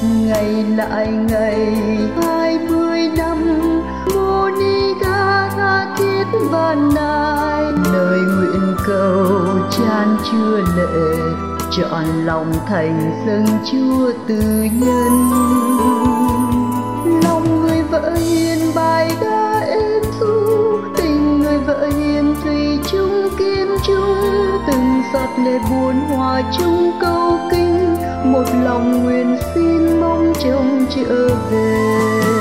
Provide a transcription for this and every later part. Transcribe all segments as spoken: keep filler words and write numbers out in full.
ngày lại ngày hai mươi năm Monica tha thiết van nài, lời nguyện cầu chan chứa lệ, trọn lòng thành dâng Chúa từ nhân. Lòng người vợ hiền bài ca êm ru, tình người vợ hiền thủy chung kiên chung, từng giọt lệ buồn hòa chung câu kinh, một lòng nguyện xin mong chồng trở về.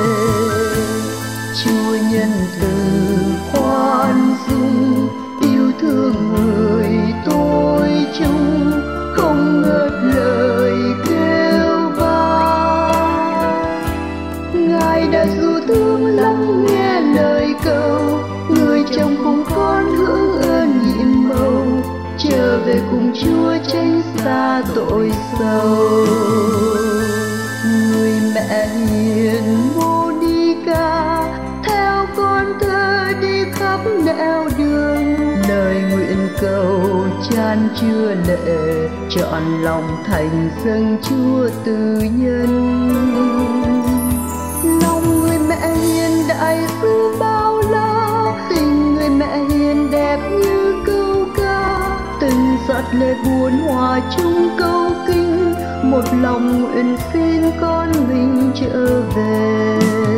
Chúa nhân từ khoan dung, yêu thương người tôi chung, không ngớt lời kêu van. Ngài đã dù thương lắng nghe lời cầu, người chồng cùng con hưởng ơn nhiệm mầu, trở về cùng Chúa tránh xa tội sầu. Người mẹ hiền Monica theo con thơ đi khắp nẻo đường, lời nguyện cầu chan chứa lệ, trọn lòng thành dâng Chúa từ nhân. Lòng người mẹ hiền đại sứ bao la, tình người mẹ hiền đẹp như câu ca, từng giọt lệ buồn hòa chung câu kinh, một lòng nguyện xin con mình trở về.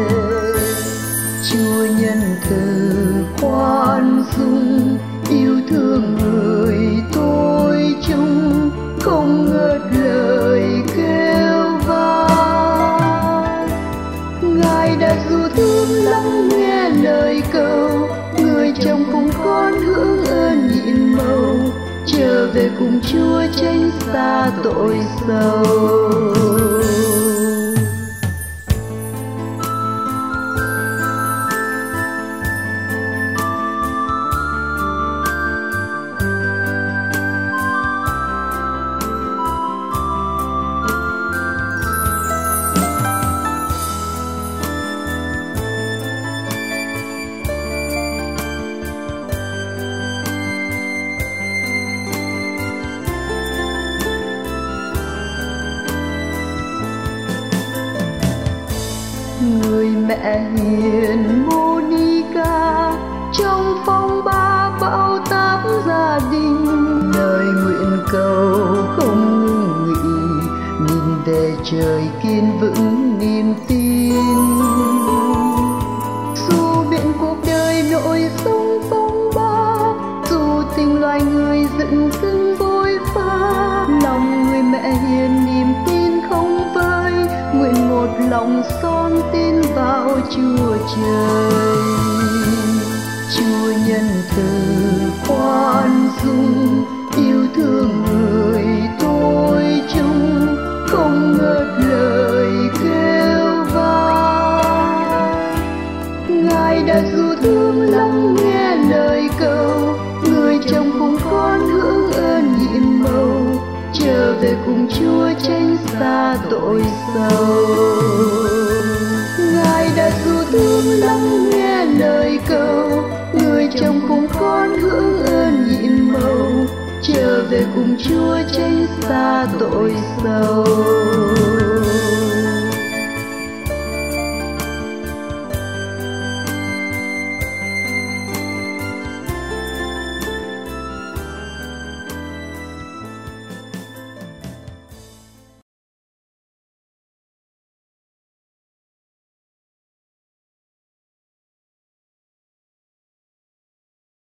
Chúa nhân từ khoan dung, yêu thương người tôi chung, không ngớt lời kêu van. Ngài đã dù thương lắng nghe lời cầu, người chồng cùng con hưởng ơn nhiệm mầu, trở về cùng Chúa tránh xa tội sầu. Người mẹ hiền Monica trong phong ba bão táp gia đình, lời nguyện cầu không ngừng nghỉ, nhìn về trời kiên vững niềm tin. Dù biển cuộc đời nổi sóng phong ba, dù tình loài người dựng dưng vội pha, lòng người mẹ hiền niềm tin không vơi, nguyện một lòng son tin vào Chúa trời. Chúa nhân từ khoan dung, yêu thương người tôi chung, không ngớt lời kêu van. Ngài đã dù thương lắng nghe lời cầu, người chồng cùng con hưởng ơn nhiệm mầu, trở về cùng Chúa tránh xa tội sầu. Ngài đã dù thương lắng nghe lời cầu, người chồng cùng con hưởng ơn nhiệm mầu, trở về cùng Chúa tránh xa tội sầu.